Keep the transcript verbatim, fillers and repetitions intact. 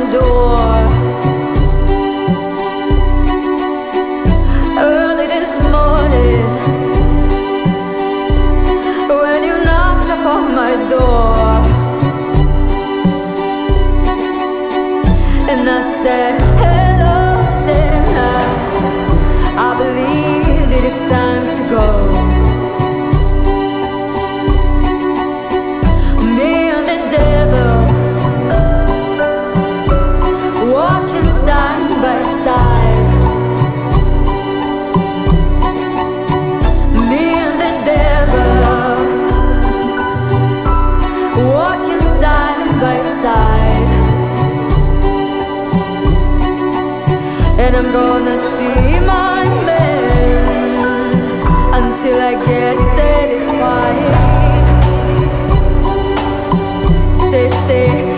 door. Early this morning, when you knocked upon my door, and I said, hello, said I, I believe that it's time to go. Me and the devil walking side by side. Me and the devil walking side by side. And I'm gonna see my man until I get satisfied. Say, say